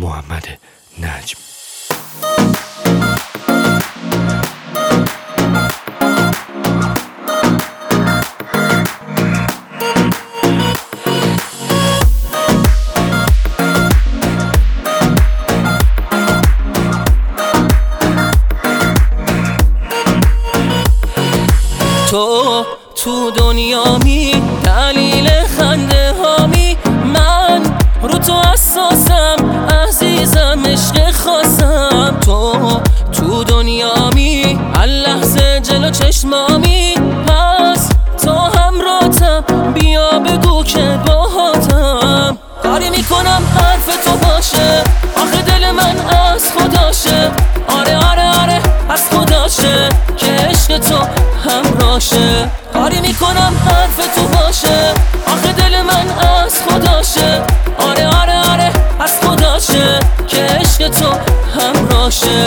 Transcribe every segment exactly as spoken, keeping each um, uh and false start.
محمد نجم. تو تو دنیامی، دلیل خنده هامی، من رو تو اساسم، عزیزم عشق خاصم. تو تو دنیامی، هر لحظه جلو چشمامی، پس تو همراهتم، بیا بگو که باهاتم. کاری میکنم حرف تو باشه، آخه دل من از خداشه. آره آره آره از خداشه که عشق تو همراشه. کاری میکنم حرف تو باشه، آخه دل من از خداشه. آره آره آره از خداشه که عشق تو همراشه.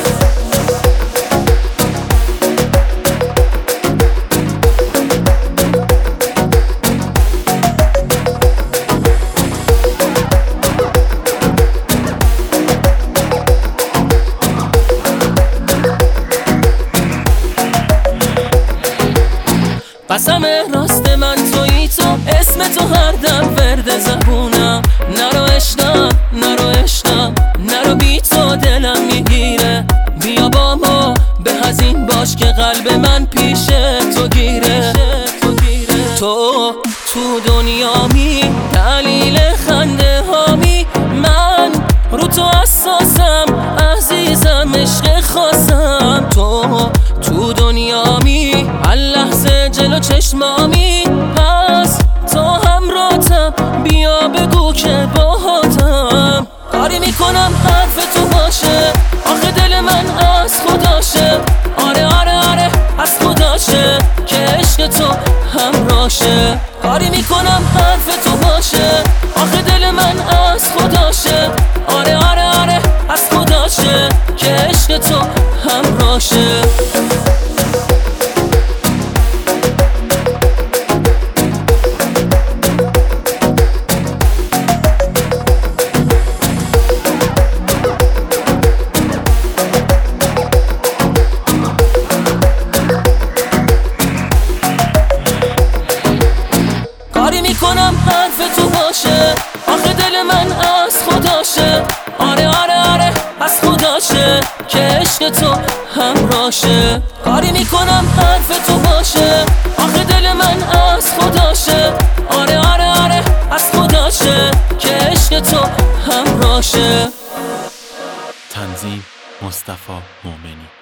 قسم راست من تویی تو، اسم تو هر دم ورد زبونم. نرو عشقم نرو عشقم نرو، بی تو دلم میگیره. بیا با ما به هزین باش که قلب من پیش تو گیره. تو تو دنیامی، دلیل خنده هامی، من رو تو اساسم، عزیزم عشق خاصم. تو تو دنیامی، هر لحظه جلو چشمامی، پس تو همراهتم، بیا بگو که باهاتم. کاری میکنم حرف تو باشه، آخه دل من از خداشه. آره آره آره از خداشه که عشق تو همراشه. کاری میکنم حرف تو باشه، آخه دل من از خداشه. آره آره آره از خداشه که عشق تو همراشه. کاری میکنم حرف تو باشه، آخه دل من از خداشه. آره آره آره از خداشه که عشق تو همراشه. کاری میکنم حرف تو باشه، آخه دل من از خداشه. آره آره آره از خداشه که عشق تو همراشه. تنظیم مصطفی مومنی.